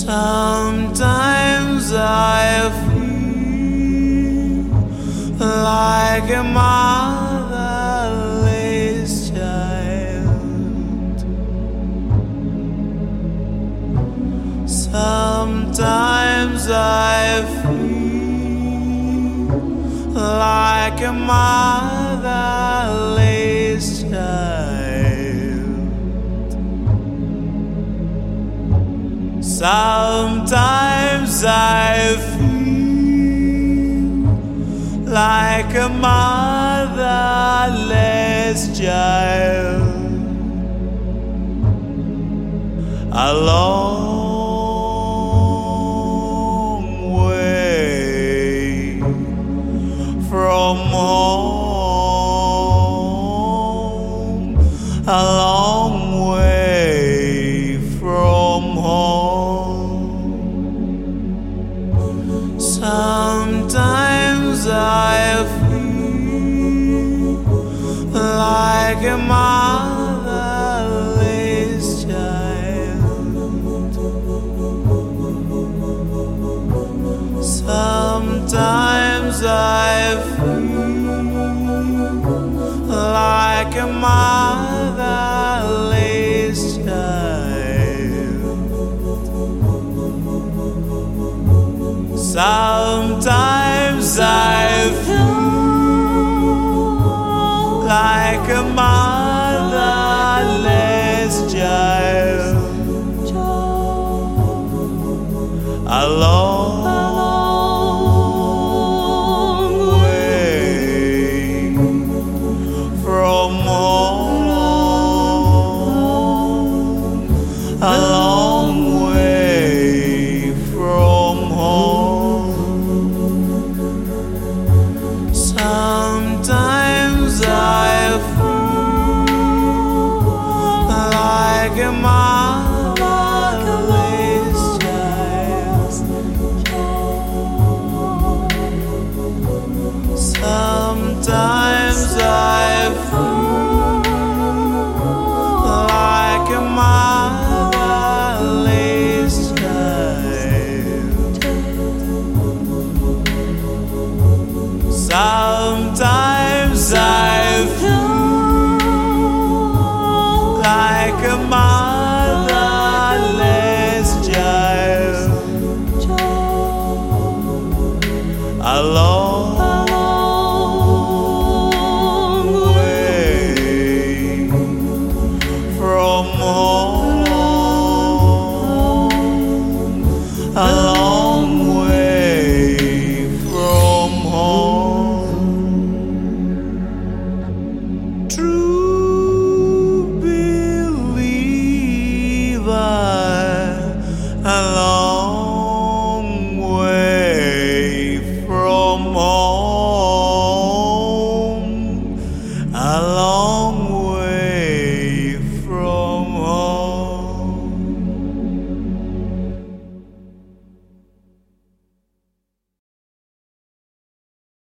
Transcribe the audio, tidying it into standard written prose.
Sometimes I feel like a motherless child. Sometimes I feel like a motherless child. Sometimes I feel like a motherless child. A long way from home, a long way from home. Sometimes I feel like a motherless child. Sometimes I feel like a motherless child. Sometimes I feel like a motherless child. A long way from home, a long way from home. Sometimes I feel like a motherless child. Sometimes I feel like a motherless child. Sometimes I feel like a motherless child. A long way from home.